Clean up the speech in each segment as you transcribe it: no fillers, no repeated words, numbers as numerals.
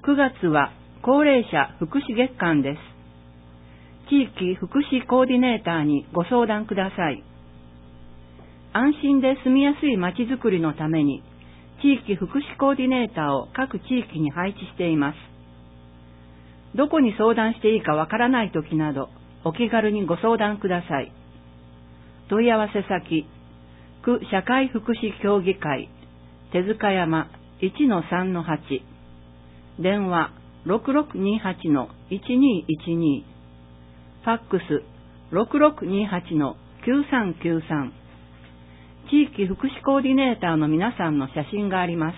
9月は高齢者福祉月間です。地域福祉コーディネーターにご相談ください。安心で住みやすいまちづくりのために、地域福祉コーディネーターを各地域に配置しています。どこに相談していいかわからないときなど、お気軽にご相談ください。問い合わせ先、区社会福祉協議会、手塚山 1-3-8、電話 6628-1212、ファックス 6628-9393、地域福祉コーディネーターの皆さんの写真があります。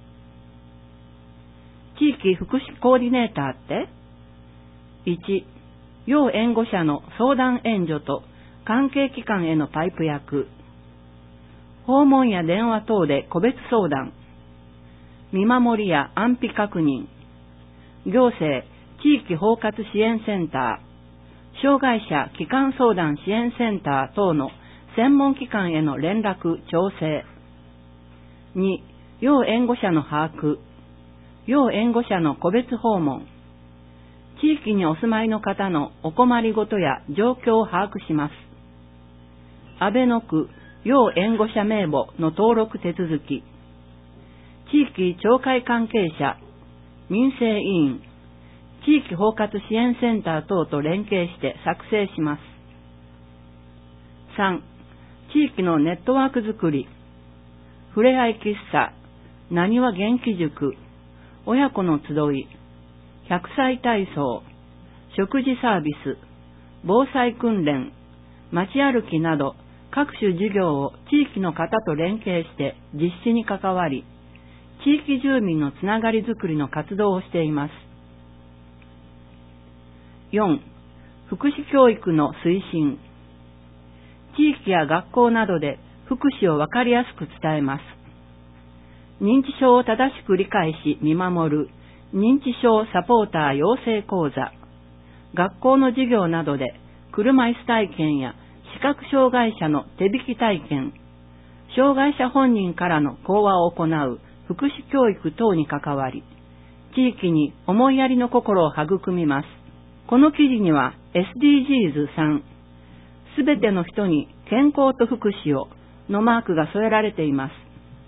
地域福祉コーディネーターって 1. 要援護者の相談援助と関係機関へのパイプ役、訪問や電話等で個別相談、見守りや安否確認、行政地域包括支援センター、障害者基幹相談支援センター等の専門機関への連絡調整。2. 要援護者の把握、要援護者の個別訪問、地域にお住まいの方のお困りごとや状況を把握します。阿倍野区要援護者名簿の登録手続き、地域町会関係者、民生委員、地域包括支援センター等と連携して作成します。3. 地域のネットワークづくり、ふれあい喫茶、なにわ元気塾、親子の集い、100歳体操、食事サービス、防災訓練、街歩きなど各種事業を地域の方と連携して実施に関わり、地域住民のつながりづくりの活動をしています。4. 福祉教育の推進。地域や学校などで福祉をわかりやすく伝えます。認知症を正しく理解し見守る認知症サポーター養成講座、学校の授業などで車椅子体験や視覚障害者の手引き体験、障害者本人からの講話を行う福祉教育等に関わり、地域に思いやりの心を育みます。この記事には SDGs 3、すべての人に健康と福祉をのマークが添えられています。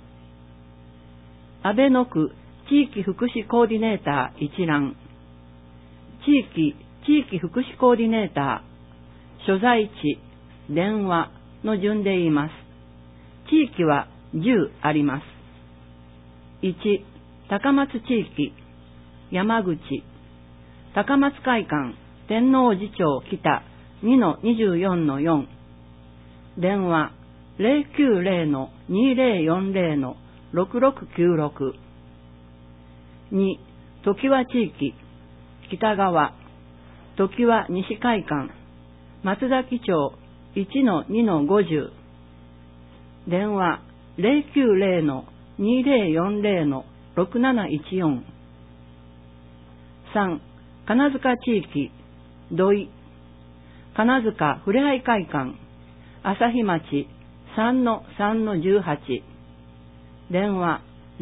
阿倍野区地域福祉コーディネーター一覧、地域福祉コーディネーター、所在地、電話の順で言います。地域は10あります。1、高松地域、山口、高松会館、天王寺町北 2-24-4、電話 090-2040-6696。2、常盤地域、北側、常盤西会館、松崎町 1-2-50、電話 090-2040-6714。3、金塚地域、土井、金塚ふれあい会館、朝日町 3-3-18、電話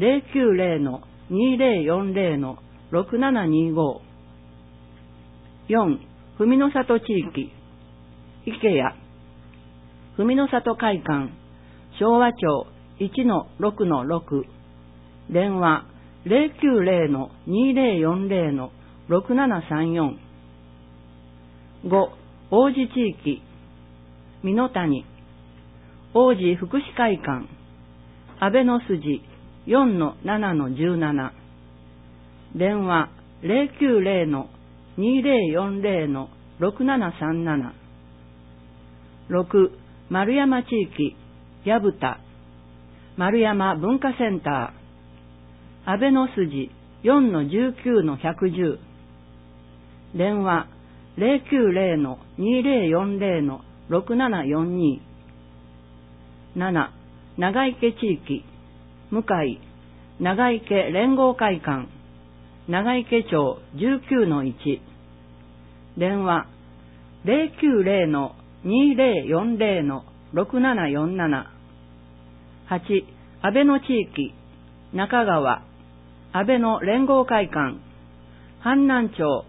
090-2040-6725。4、文の里地域、池谷、文の里会館、昭和町 1-6-6、電話 090-2040-6734。5、王子地域、美濃谷、王子福祉会館、阿倍野筋 4-7-17、電話 090-2040-6737。6、丸山地域、薮田、丸山文化センター、阿倍野筋 4-19-110、電話 090-2040-6742。7、長池地域、向井、長池連合会館、長池町 19-1、電話 090-2040-6747。8、阿倍野地域、中川、阿倍野連合会館、 阪南町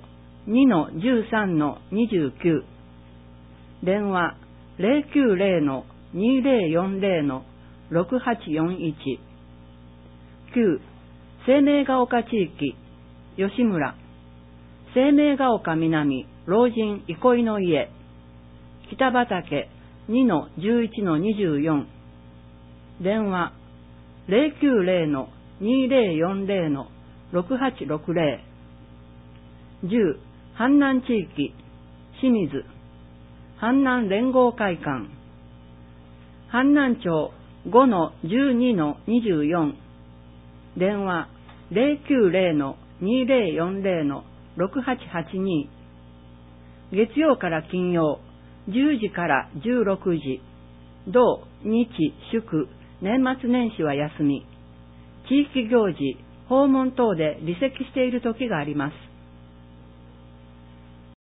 2-13-29 電話 090-2040-6841 9. 生命が丘地域吉村生命が丘南老人憩いの家北畠 2-11-24 電話 090-2040-6860 10. 阪南地域清水阪南連合会館阪南町 5-12-24 電話 090-2040-6882 月曜から金曜10時から16時土日祝年末年始は休み地域行事訪問等で離席している時があります。